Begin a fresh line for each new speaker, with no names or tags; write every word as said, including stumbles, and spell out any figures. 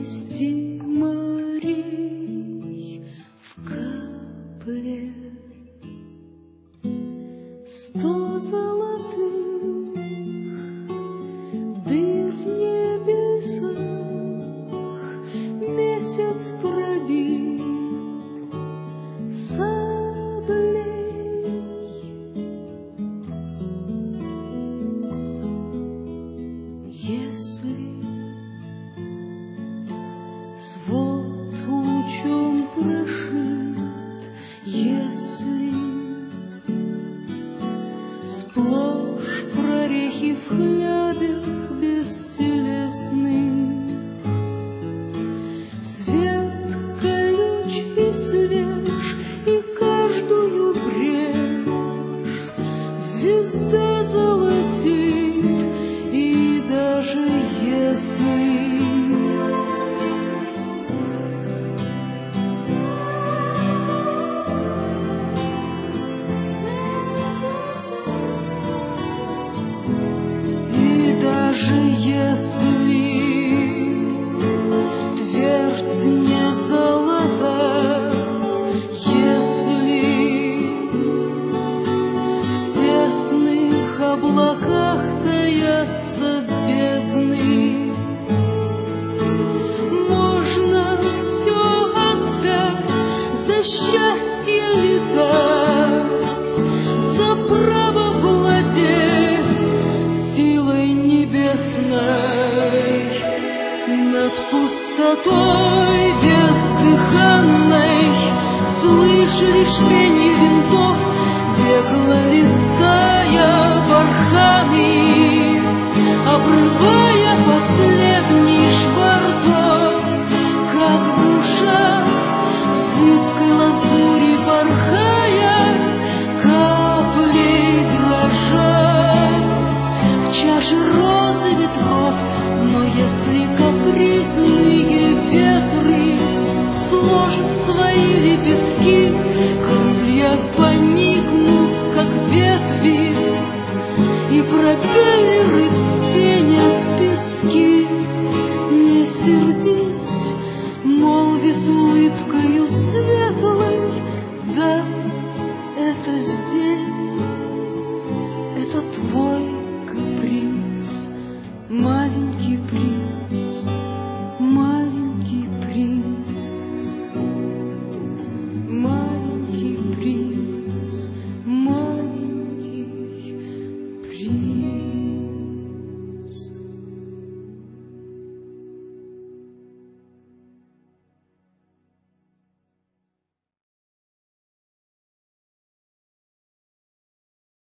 Двести морей в капле, сто золотых дыр в небесах, месяц пробит саблей. Если свод лучом прошит, если сплошь прорехи в хлябях бестелесных, свет колюч и свеж, и каждую брешь звезда золотит, и даже если Даже если твердь не золотая, если в тесных облаках таятся бездны, можно все отдать за счастье летать, за право владеть силой небесной над пустотой бездыханной. Слышь лишь пенье винтов, бегло листая барханы, обрывая